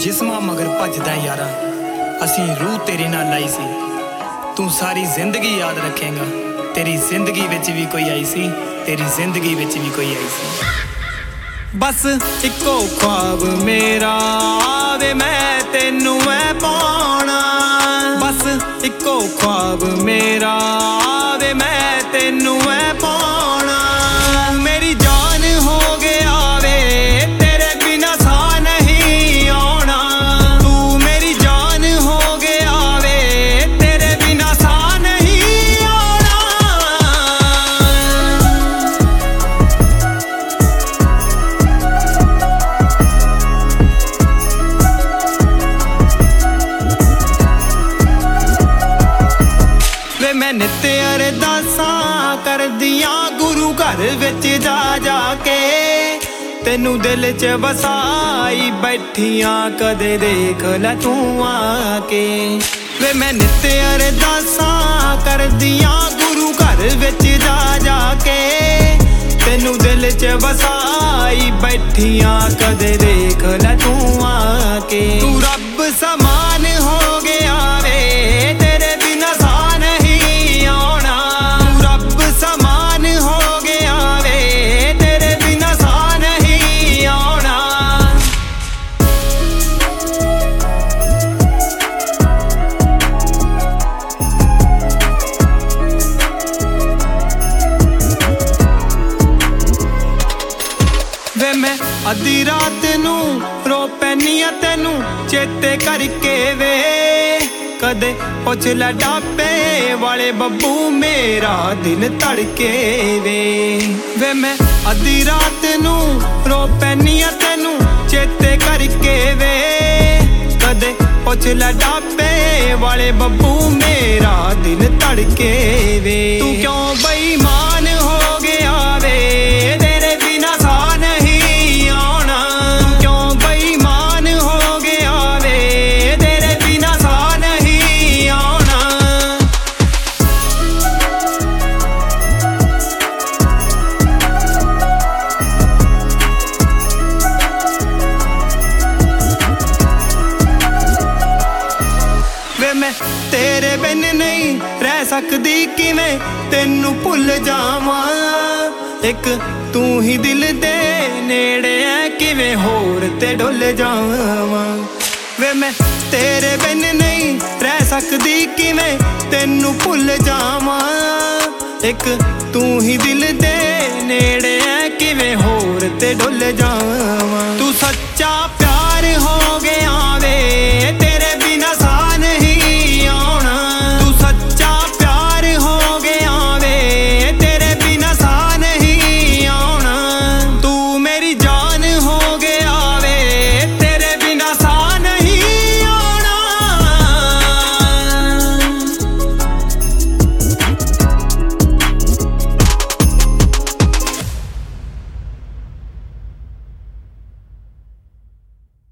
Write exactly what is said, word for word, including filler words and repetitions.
जिस्मां मगर भजदा यारा असीं रूह तेरे नाल लाई सी। तू सारी जिंदगी याद रखेगा, तेरी जिंदगी विच भी कोई आई सी, तेरी जिंदगी विच भी कोई आई सी। बस इको ख्वाब मेरा आवे मैं तेनू ऐ पाना, बस इको ख्वाब मेरा आवे मैं तेनू ऐ पाना। मेरी जान हो गया वे तेरे बिना सा नहीं आना, तू मेरी जान हो गया वे तेरे बिना सा नहीं आना। वे मैं नित अरदासां करदियां गुरु घर विच जा जा के, तेनू दिल च वसाई बैठियां कदे देख लै तू आके। वे मैं नित अरदासां करदियां गुरु घर विच जा जा के, तेनू दिल च वसाई बैठियां कदे देख लै तू आके। तू रब समान हो गया वे तेरे बिना सा नहीं आना, तू रब समान हो गया वे तेरे बिना सा नहीं आना। वे मैं अद्धी रात नू रो पैनी आ तेनू चेते करके वे, कदे पुछ लै डापे वाले बब्बू मेरा दिल धड़के वे। वे मैं अद्धी रात नू रो पैनी आ तेनू चेते करके वे, कदे पुछ लै डापे वाले बब्बू मेरा दिल धड़के वे। तू क्यों बेईमान हो गया वे तेरे बिना सा नहीं आना, तू क्यों बेईमान हो गया वे तेरे बिना सा नहीं आना। वे मैं तेरे बिन नहीं रह सकदी किवें तेनू भुल जावां, एक तू ही दिल दे नेड़े है किवें होर ते डुल जावां। वे मैं तेरे बिन नहीं रह सकदी किवें तेनू भुल जावां, एक तू ही दिल दे नेड़े है किवें होर ते डुल जावां। तू सच्चा